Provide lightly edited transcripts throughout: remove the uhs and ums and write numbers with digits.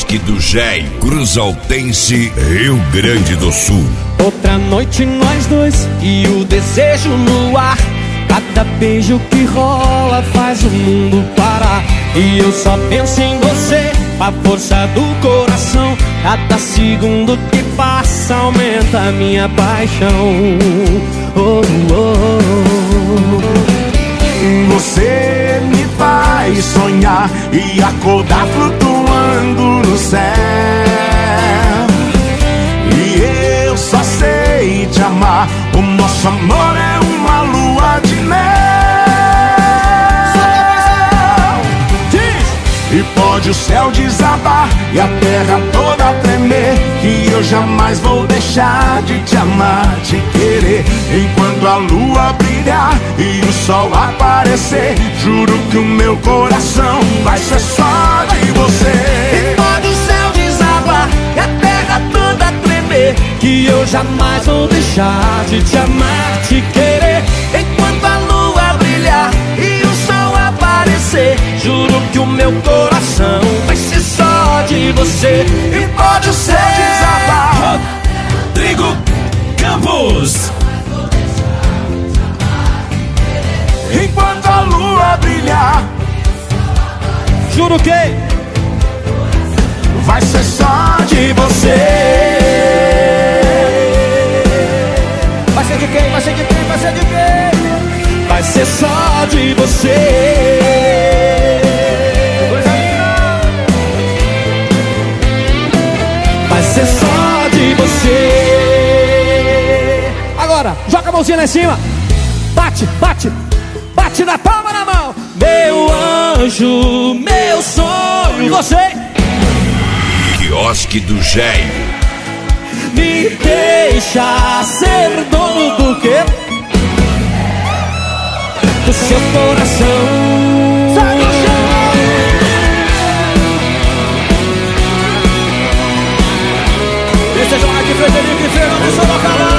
quiosque do Géi, Cruzaltense, Rio Grande do Sul. Outra noite nós dois e o desejo no ar. Cada beijo que rola faz o mundo parar. E eu só penso em você, a força do coração. Cada segundo que passa aumenta a minha paixão. Oh, oh, oh. Você me faz sonhar e acordar flutuando no céu. E eu só sei te amar. O nosso amor é uma lua de mel. E pode o céu desabar e a terra toda tremer, que eu jamais vou deixar de te amar, te querer. Enquanto a lua brilhar e o sol aparecer, juro que o meu coração vai ser só de você. E pode o céu desabar e a terra toda tremer, que eu jamais vou deixar de te amar, te querer. Enquanto a lua brilhar e o sol aparecer, juro que o meu coração vai ser só de você. E pode o céu desabar. Rodrigo Campos. Enquanto a lua brilhar, juro que vai ser só de você. vai ser de quem? Vai ser de quem? Vai ser de quem? Vai ser só de você. Vai ser só de você. Agora, joga a mãozinha lá em cima. Bate, bate, bate na palma na mão. Meu anjo, meu sonho. Você Quiosque do Géi. me deixa ser dono do quê? Do seu coração. Sai do chão. Esse joga de Frederico e Fernando Sorocaba.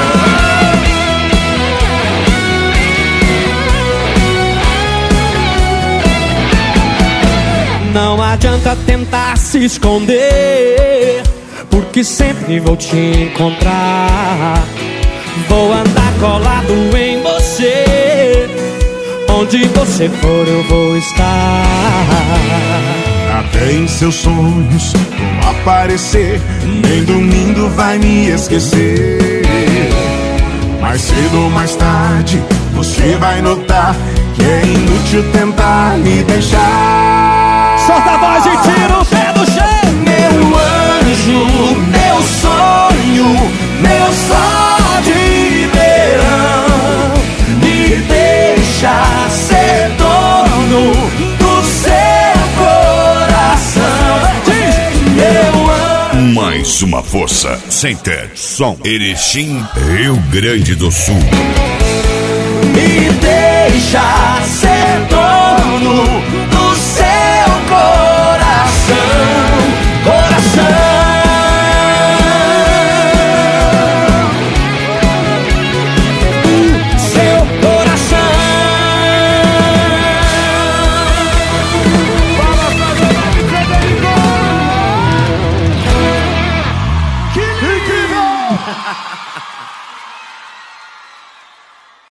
Não adianta tentar se esconder, porque sempre vou te encontrar. Vou andar colado em você, onde você for eu vou estar. Até em seus sonhos vou aparecer, nem dormindo vai me esquecer. Mais cedo ou mais tarde você vai notar que é inútil tentar me deixar. Solta a voz e tira o pé do chão. Meu anjo, meu sonho, meu sol de verão, me deixa ser dono do seu coração. Meu anjo. Mais uma força. Center, som, Erechim, Rio Grande do Sul. Me deixa ser dono do seu coração, coração. Seu coração. Que incrível!